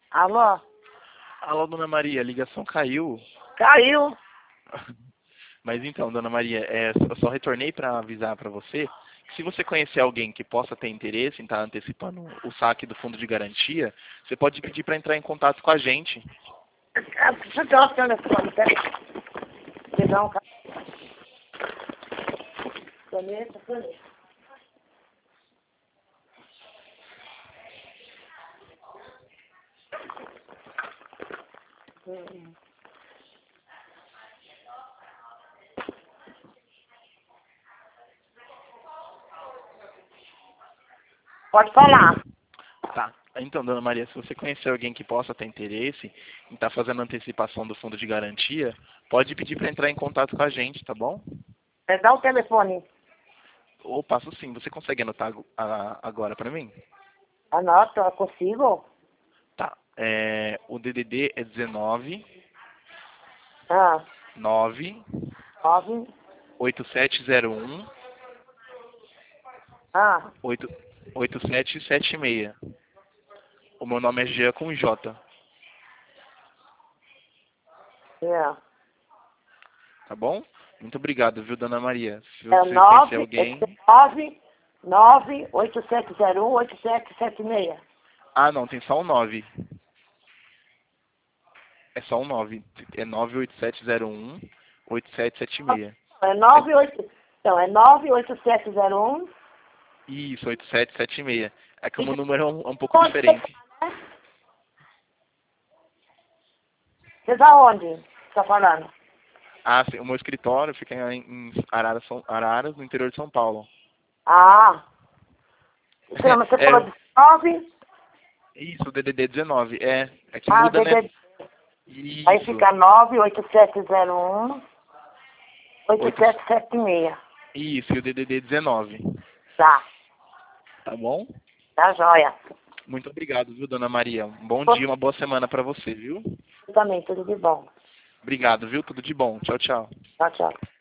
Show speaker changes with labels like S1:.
S1: Alô?
S2: Alô, dona Maria, a ligação caiu.
S1: Caiu.
S2: Mas então, dona Maria, eu só retornei para avisar para você que se você conhecer alguém que possa ter interesse em estar antecipando o saque do fundo de garantia, você pode pedir para entrar em contato com a gente.
S1: Deixa eu dar o telefone, peraí. Pegar um caneta, caneta. Pode falar.
S2: Tá. Então, dona Maria, se você conhecer alguém que possa ter interesse em estar fazendo antecipação do fundo de garantia, pode pedir para entrar em contato com a gente, tá bom?
S1: Dá o telefone.
S2: Ou passo sim. Você consegue anotar agora para mim?
S1: Anota, eu consigo?
S2: Tá. O DDD é 19
S1: Ah,
S2: 9
S1: 9.
S2: 8701
S1: Ah,
S2: 8776. O meu nome é Jean com J,
S1: é.
S2: tá bom? Muito obrigado, viu, dona Maria? Se
S1: É
S2: você conhecer alguém...
S1: 987018776.
S2: Ah, não, tem só um 9. É só um 9. É 98701-8776.
S1: É 98. Então, é 98701.
S2: Isso, 8776. É que o meu
S1: Isso.
S2: número é um pouco
S1: Onde você
S2: diferente.
S1: tá, né? Você tá onde? Você tá falando?
S2: Ah, sim, o meu escritório fica em Araras, no interior de São Paulo.
S1: Ah. Então, você falou de 9.
S2: Isso, o DDD 19. É que
S1: Ah,
S2: muda, né?
S1: DDD. Aí
S2: Isso.
S1: fica 98701
S2: Oito,
S1: 8776.
S2: isso, e o DDD 19.
S1: Tá.
S2: Tá bom?
S1: Tá joia.
S2: Muito obrigado, viu, dona Maria? Um bom
S1: Você
S2: dia, uma boa semana pra você, viu?
S1: também, tudo de bom.
S2: Obrigado, viu? Tudo de bom. Tchau, tchau.
S1: Tchau, tchau.